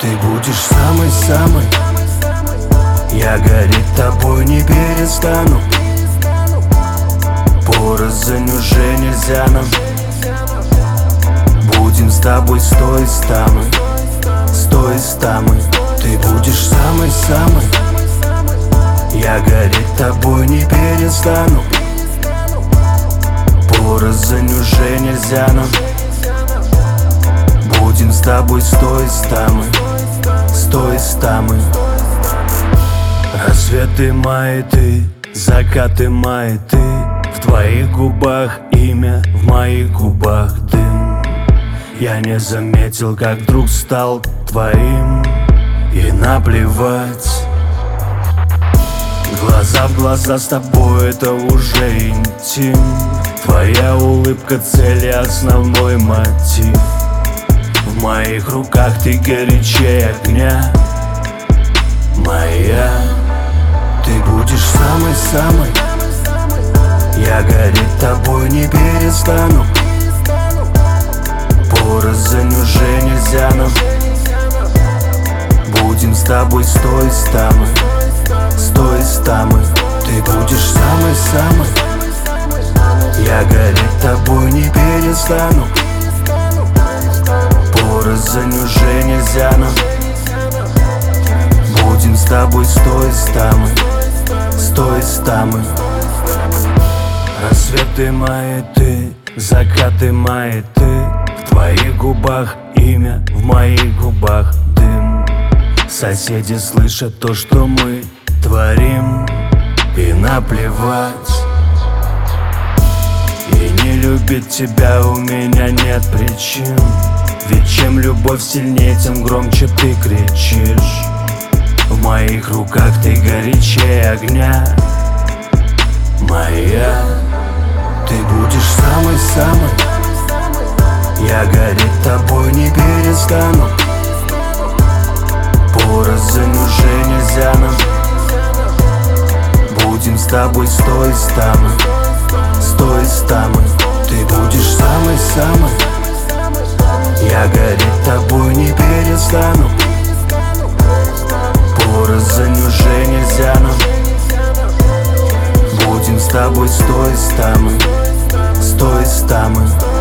Ты будешь самый-самый, я гореть тобой не перестану. Порознь уже нельзя нам. Будем с тобой сто из тамы. Ты будешь самый-самый, я гореть тобой не перестану. Порознь уже нельзя нам. Будем с тобой сто из тамы. Рассветы мои ты, закаты мои ты. В твоих губах имя, в моих губах дым. Я не заметил, как вдруг стал твоим. И наплевать. Глаза в глаза с тобой, это уже интим. Твоя улыбка цель и основной мотив. В моих руках ты горячее огня. Моя, ты будешь самый-самый, я гореть тобой не перестану. Порознь уже нельзя нам. Будем с тобой сто из тамы. Ты будешь самый-самый, я гореть тобой не перестану. Порознь уже нельзя нам. Будем с тобой сто из тамы. Рассветы мои ты, закаты мои ты. В твоих губах имя, в моих губах дым. Соседи слышат то, что мы творим. И наплевать. И не любить тебя у меня нет причин. Ведь чем любовь сильнее, тем громче ты кричишь. В моих руках ты горячее огня. Моя, ты будешь самый-самый, я гореть тобой не перестану. Порознь уже нельзя нам. Будем с тобой сто из тамы. Ты будешь самый-самый, я гореть тобой не перестану. Порознь уже нельзя нам. Будем с тобой сто из тамы.